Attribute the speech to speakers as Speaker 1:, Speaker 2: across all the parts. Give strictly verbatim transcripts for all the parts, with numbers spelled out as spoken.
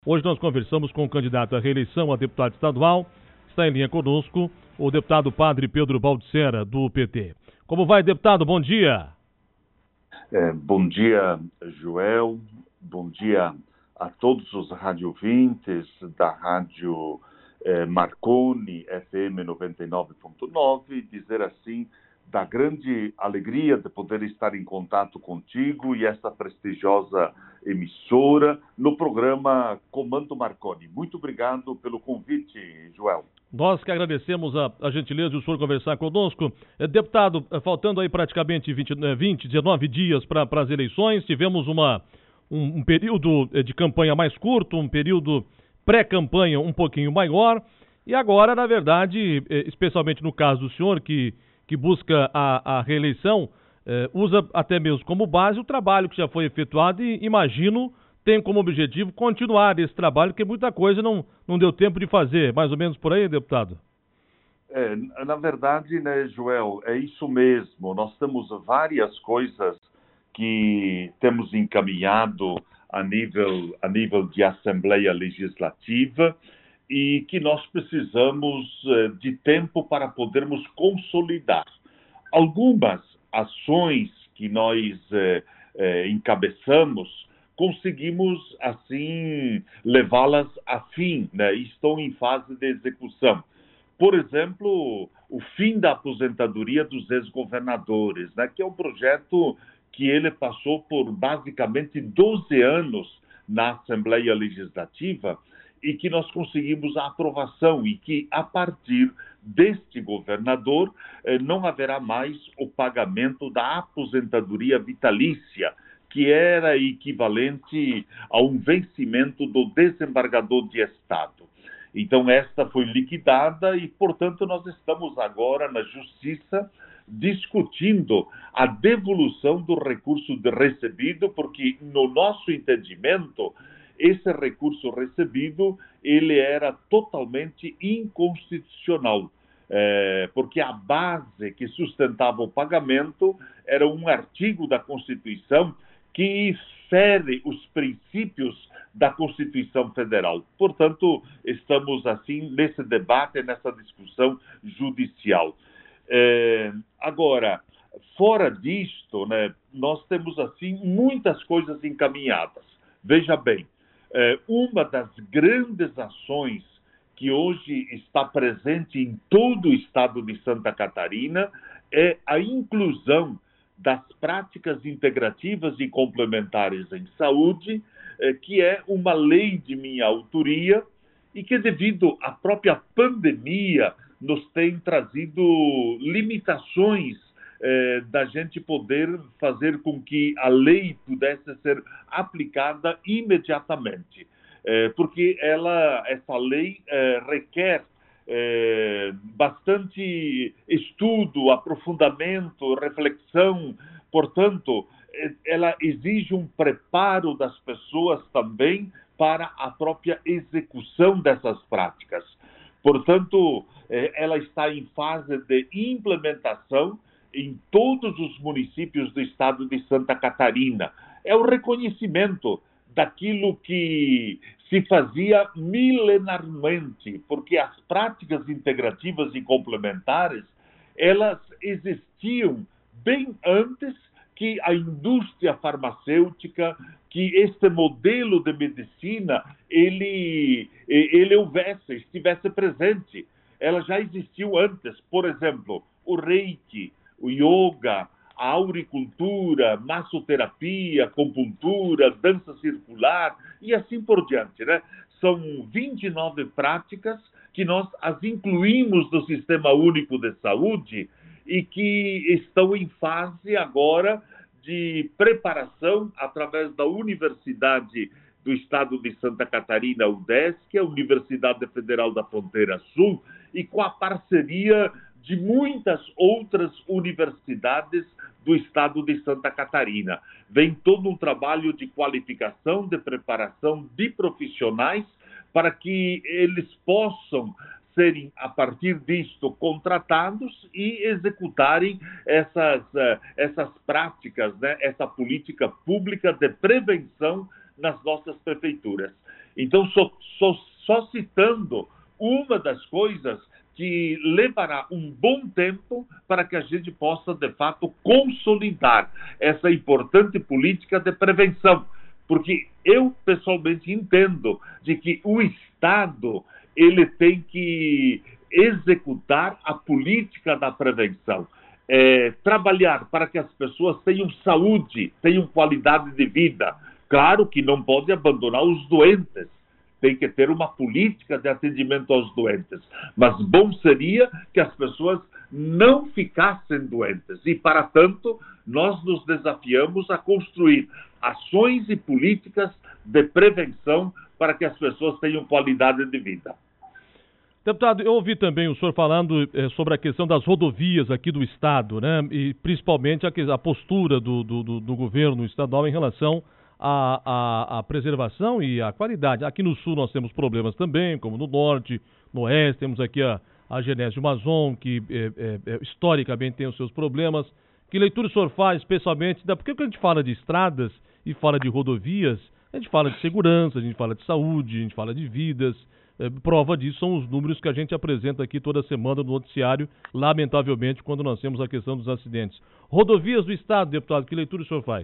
Speaker 1: Hoje nós conversamos com o candidato à reeleição a deputado estadual. Está em linha conosco o deputado Padre Pedro Baldissera, do P T. Como vai, deputado? Bom dia.
Speaker 2: É, bom dia, Joel. Bom dia a todos os radiovintes da Rádio é, Marconi F M noventa e nove ponto nove. Dizer assim, da grande alegria de poder estar em contato contigo e essa prestigiosa emissora no programa Comando Marconi. Muito obrigado pelo convite, Joel.
Speaker 1: Nós que agradecemos a, a gentileza de o senhor conversar conosco. É, deputado, faltando aí praticamente vinte, vinte dezenove dias para as eleições, tivemos uma, um, um período de campanha mais curto, um período pré-campanha um pouquinho maior, e agora, na verdade, especialmente no caso do senhor, que, que busca a, a reeleição, eh, usa até mesmo como base o trabalho que já foi efetuado e, imagino, tem como objetivo continuar esse trabalho, porque muita coisa não, não deu tempo de fazer. Mais ou menos por aí, deputado?
Speaker 2: É, na verdade, né, Joel, é isso mesmo. Nós temos várias coisas que temos encaminhado a nível, a nível de Assembleia Legislativa e que nós precisamos de tempo para podermos consolidar. Algumas ações que nós eh, eh, encabeçamos, conseguimos, assim, levá-las a fim, né? Estão em fase de execução. Por exemplo, o fim da aposentadoria dos ex-governadores, né? Que é um projeto que ele passou por basicamente doze anos na Assembleia Legislativa e que nós conseguimos a aprovação e que, a partir deste governador, eh, não haverá mais o pagamento da aposentadoria vitalícia, que era equivalente a um vencimento do desembargador de Estado. Então, esta foi liquidada e, portanto, nós estamos agora na Justiça discutindo a devolução do recurso de recebido, porque, no nosso entendimento, esse recurso recebido, ele era totalmente inconstitucional, é, porque a base que sustentava o pagamento era um artigo da Constituição que fere os princípios da Constituição Federal. Portanto, estamos assim nesse debate, nessa discussão judicial. É, agora, fora disto, né, nós temos assim muitas coisas encaminhadas. Veja bem, é, uma das grandes ações que hoje está presente em todo o estado de Santa Catarina é a inclusão das práticas integrativas e complementares em saúde, que é uma lei de minha autoria e que, devido à própria pandemia, nos tem trazido limitações eh, da gente poder fazer com que a lei pudesse ser aplicada imediatamente. Eh, porque ela, essa lei eh, requer É, bastante estudo, aprofundamento, reflexão. Portanto, ela exige um preparo das pessoas também para a própria execução dessas práticas. Portanto, ela está em fase de implementação em todos os municípios do estado de Santa Catarina. É o reconhecimento daquilo que se fazia milenarmente, porque as práticas integrativas e complementares, elas existiam bem antes que a indústria farmacêutica, que este modelo de medicina, ele, ele houvesse, estivesse presente. Elas já existiam antes. Por exemplo, o reiki, o yoga, a auricultura, massoterapia, acupuntura, dança circular e assim por diante, né? São vinte e nove práticas que nós as incluímos no Sistema Único de Saúde e que estão em fase agora de preparação através da Universidade do Estado de Santa Catarina, UDESC, a Universidade Federal da Fronteira Sul, e com a parceria de muitas outras universidades do estado de Santa Catarina. Vem todo um trabalho de qualificação, de preparação de profissionais para que eles possam serem, a partir disto, contratados e executarem essas, essas práticas, né? Essa política pública de prevenção nas nossas prefeituras. Então, só, só, só citando uma das coisas que levará um bom tempo para que a gente possa, de fato, consolidar essa importante política de prevenção. Porque eu, pessoalmente, entendo de que o Estado ele tem que executar a política da prevenção. É, trabalhar para que as pessoas tenham saúde, tenham qualidade de vida. Claro que não pode abandonar os doentes. Tem que ter uma política de atendimento aos doentes. Mas bom seria que as pessoas não ficassem doentes. E, para tanto, nós nos desafiamos a construir ações e políticas de prevenção para que as pessoas tenham qualidade de vida.
Speaker 1: Deputado, eu ouvi também o senhor falando eh, sobre a questão das rodovias aqui do Estado, né? E principalmente a, a postura do, do, do, do governo estadual em relação à, à, à preservação e à qualidade. Aqui no Sul nós temos problemas também, como no Norte, no Oeste, temos aqui a, a Genésio Mazon, que eh, eh, historicamente tem os seus problemas. Que leitura o senhor faz, especialmente, da... porque quando a gente fala de estradas e fala de rodovias, a gente fala de segurança, a gente fala de saúde, a gente fala de vidas. É, prova disso são os números que a gente apresenta aqui toda semana no noticiário, lamentavelmente, quando nós temos a questão dos acidentes. Rodovias do Estado, deputado, que leitura o senhor faz?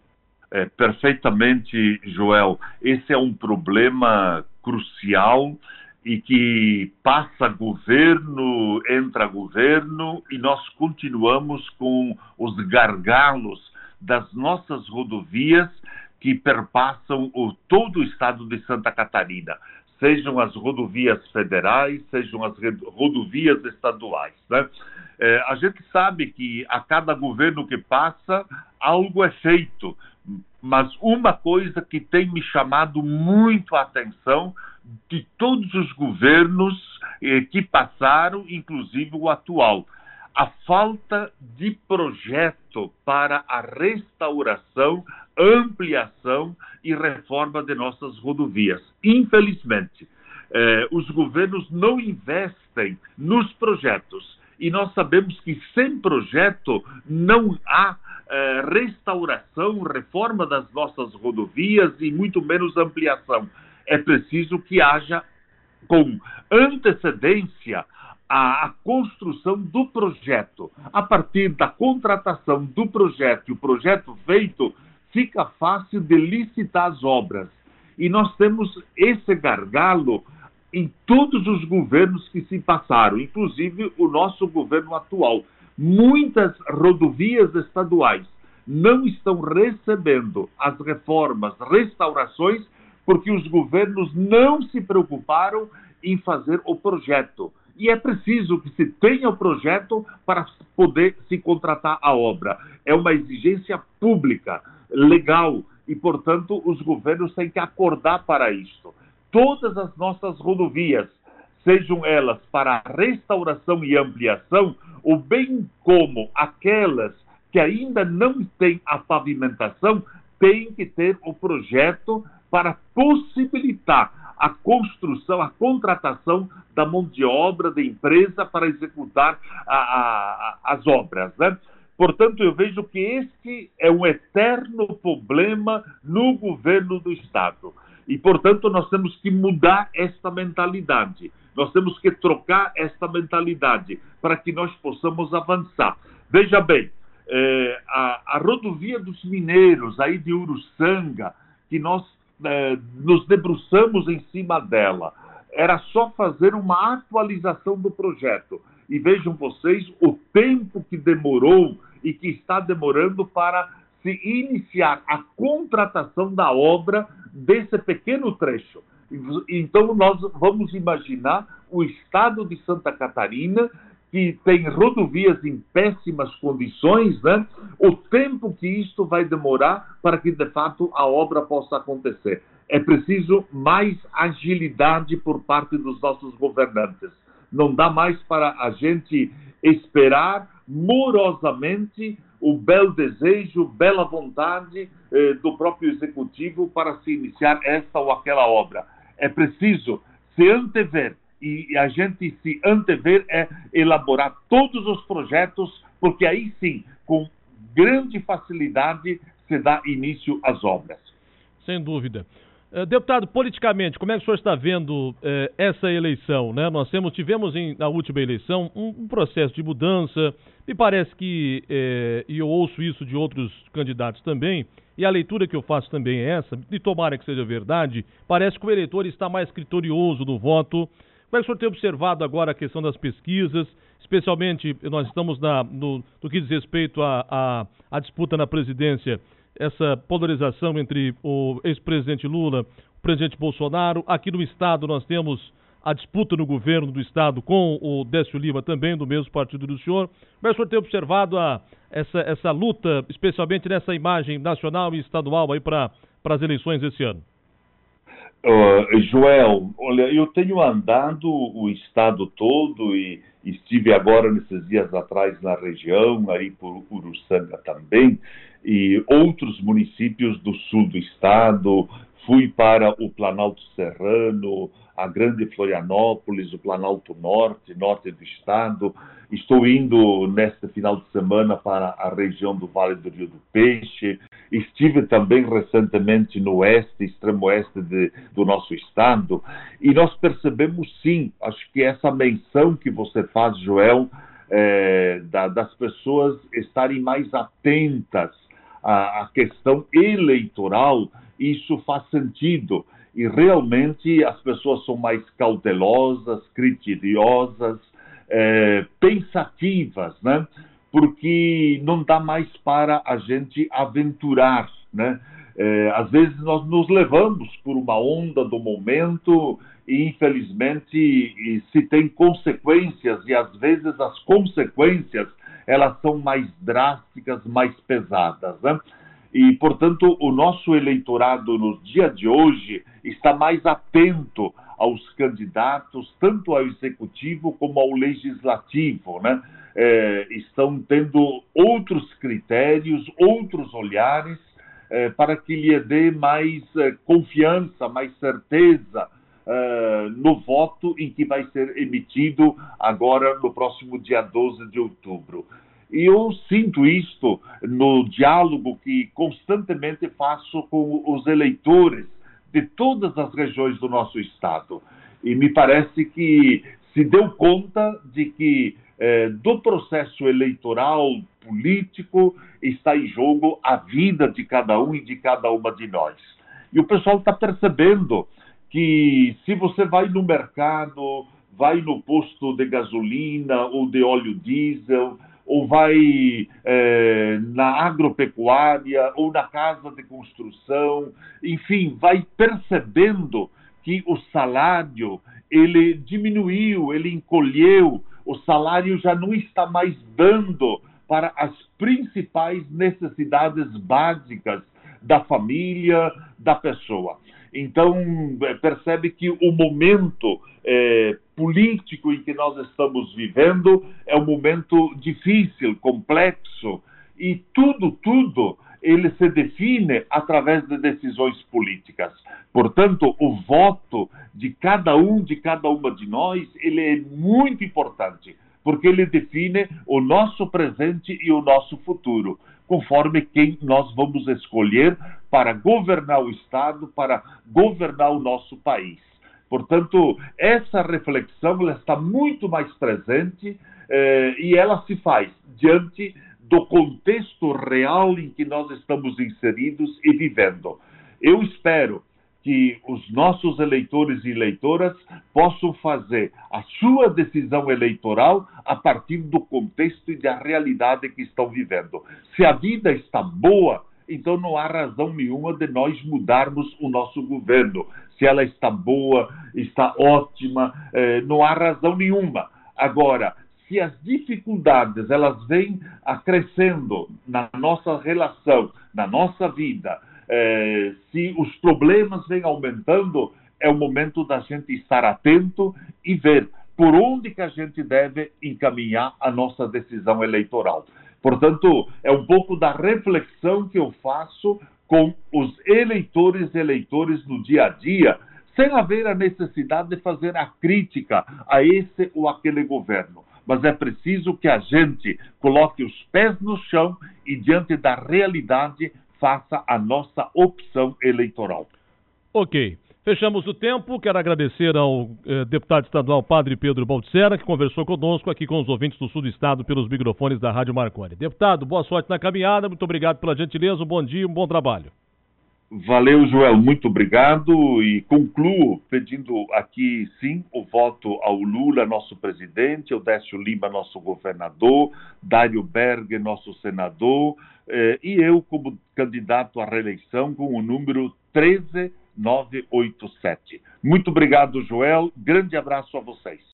Speaker 2: É, perfeitamente, Joel. Esse é um problema crucial e que passa governo, entra governo, e nós continuamos com os gargalos das nossas rodovias que perpassam o, todo o estado de Santa Catarina. Sejam as rodovias federais, sejam as rodovias estaduais, né? É, a gente sabe que a cada governo que passa, algo é feito, mas uma coisa que tem me chamado muito a atenção de todos os governos eh, que passaram, inclusive o atual, a falta de projeto para a restauração, ampliação e reforma de nossas rodovias. Infelizmente, eh, os governos não investem nos projetos. E nós sabemos que sem projeto não há eh, restauração, reforma das nossas rodovias e muito menos ampliação. É preciso que haja, com antecedência, a, a construção do projeto. A partir da contratação do projeto e o projeto feito, fica fácil de licitar as obras. E nós temos esse gargalo em todos os governos que se passaram, inclusive o nosso governo atual. Muitas rodovias estaduais não estão recebendo as reformas, restaurações, porque os governos não se preocuparam em fazer o projeto. E é preciso que se tenha o projeto para poder se contratar a obra. É uma exigência pública, legal, e, portanto, os governos têm que acordar para isto. Todas as nossas rodovias, sejam elas para restauração e ampliação, ou bem como aquelas que ainda não têm a pavimentação, têm que ter o projeto para possibilitar a construção, a contratação da mão de obra da empresa para executar a, a, a, as obras, né? Portanto, eu vejo que este é um eterno problema no governo do Estado. E, portanto, nós temos que mudar esta mentalidade. Nós temos que trocar esta mentalidade para que nós possamos avançar. Veja bem, eh, a, a rodovia dos mineiros, aí de Uruçanga, que nós eh, nos debruçamos em cima dela, era só fazer uma atualização do projeto. E vejam vocês o tempo que demorou e que está demorando para se iniciar a contratação da obra desse pequeno trecho. Então, nós vamos imaginar o estado de Santa Catarina, que tem rodovias em péssimas condições, né? O tempo que isto vai demorar para que, de fato, a obra possa acontecer. É preciso mais agilidade por parte dos nossos governantes. Não dá mais para a gente esperar morosamente o belo desejo, bela vontade eh, do próprio executivo para se iniciar esta ou aquela obra. É preciso se antever, e a gente se antever é elaborar todos os projetos, porque aí sim, com grande facilidade, se dá início às obras.
Speaker 1: Sem dúvida. Uh, deputado, politicamente, como é que o senhor está vendo uh, essa eleição, né? Nós temos, tivemos em, na última eleição um, um processo de mudança, me parece que, uh, e eu ouço isso de outros candidatos também, e a leitura que eu faço também é essa, e tomara que seja verdade, parece que o eleitor está mais criterioso no voto. Como é que o senhor tem observado agora a questão das pesquisas, especialmente nós estamos na, no, no que diz respeito à à disputa na presidência, essa polarização entre o ex-presidente Lula, o presidente Bolsonaro. Aqui no estado nós temos a disputa no governo do estado com o Décio Lima, também do mesmo partido do senhor. Mas o senhor tem observado a, essa, essa luta, especialmente nessa imagem nacional e estadual aí para as eleições esse ano?
Speaker 2: Uh, Joel, olha, eu tenho andado o estado todo e estive agora nesses dias atrás na região, aí por Uruçanga também, e outros municípios do sul do estado. Fui para o Planalto Serrano, a Grande Florianópolis, o Planalto Norte, norte do estado. Estou indo neste final de semana para a região do Vale do Rio do Peixe. Estive também recentemente no oeste, extremo oeste de, do nosso estado. E nós percebemos, sim, acho que essa menção que você faz, Joel, é, da, das pessoas estarem mais atentas à, à questão eleitoral, isso faz sentido. E realmente as pessoas são mais cautelosas, criteriosas, é, pensativas, né? Porque não dá mais para a gente aventurar, né? É, às vezes nós nos levamos por uma onda do momento e, infelizmente, e se tem consequências, e às vezes as consequências elas são mais drásticas, mais pesadas, né? E, portanto, o nosso eleitorado no dia de hoje está mais atento aos candidatos, tanto ao executivo como ao legislativo, né? É, estão tendo outros critérios, outros olhares, é, para que lhe dê mais é, confiança, mais certeza é, no voto em que vai ser emitido agora no próximo dia doze de outubro. E eu sinto isto no diálogo que constantemente faço com os eleitores de todas as regiões do nosso estado. E me parece que se deu conta de que eh, do processo eleitoral político está em jogo a vida de cada um e de cada uma de nós. E o pessoal está percebendo que se você vai no mercado, vai no posto de gasolina ou de óleo diesel, ou vai é, na agropecuária, ou na casa de construção, enfim, vai percebendo que o salário, ele diminuiu, ele encolheu, o salário já não está mais dando para as principais necessidades básicas da família, da pessoa. Então, percebe que o momento é, político em que nós estamos vivendo é um momento difícil, complexo, e tudo, tudo, ele se define através de decisões políticas. Portanto, o voto de cada um, de cada uma de nós, ele é muito importante, porque ele define o nosso presente e o nosso futuro, conforme quem nós vamos escolher para governar o Estado, para governar o nosso país. Portanto, essa reflexão ela está muito mais presente eh, e ela se faz diante do contexto real em que nós estamos inseridos e vivendo. Eu espero que os nossos eleitores e eleitoras possam fazer a sua decisão eleitoral a partir do contexto e da realidade que estão vivendo. Se a vida está boa, então não há razão nenhuma de nós mudarmos o nosso governo. Se ela está boa, está ótima, eh, não há razão nenhuma. Agora, se as dificuldades elas vêm acrescendo na nossa relação, na nossa vida, eh, se os problemas vêm aumentando, é o momento da gente estar atento e ver por onde que a gente deve encaminhar a nossa decisão eleitoral. Portanto, é um pouco da reflexão que eu faço com os eleitores e eleitores no dia a dia, sem haver a necessidade de fazer a crítica a esse ou aquele governo. Mas é preciso que a gente coloque os pés no chão e, diante da realidade, faça a nossa opção eleitoral.
Speaker 1: Ok. Fechamos o tempo. Quero agradecer ao eh, deputado estadual Padre Pedro Baldissera, que conversou conosco aqui com os ouvintes do sul do estado pelos microfones da Rádio Marconi. Deputado, boa sorte na caminhada. Muito obrigado pela gentileza. Um bom dia, um bom trabalho.
Speaker 2: Valeu, Joel, muito obrigado, e concluo pedindo aqui, sim, o voto ao Lula, nosso presidente, ao Décio Lima, nosso governador, Dário Berger, nosso senador, eh, e eu como candidato à reeleição com o número treze mil novecentos e oitenta e sete. Muito obrigado, Joel, grande abraço a vocês.